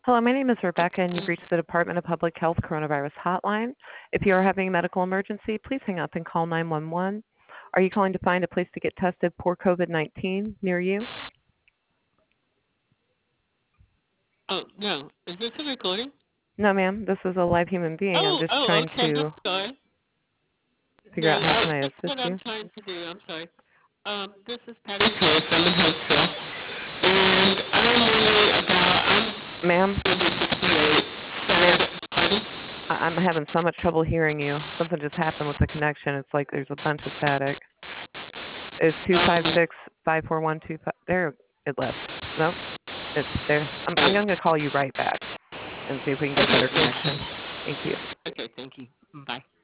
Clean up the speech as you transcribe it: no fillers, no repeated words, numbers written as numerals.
Hello, my name is Rebecca, and you've reached the Department of Public Health Coronavirus Hotline. If you are having a medical emergency, please hang up and call 911. Are you calling to find a place to get tested for COVID-19 near you? Oh, no. Is this a recording? No, ma'am. This is a live human being. I'm just trying Okay. I'm to sorry. figure No, out how can I that's assist what I'm you. trying to do. I'm sorry. This is Patty Cole from the Health and I'm wondering about, Ma'am, I'm 68. ma'am, Pardon? I'm having so much trouble hearing you. Something just happened with the connection. It's like there's a bunch of static. It's two five Um, six 54125. There, it left. Nope, it's there. I'm going to call you right back and see if we can get okay, better thank you. connection. Thank you. Okay, thank you. Bye.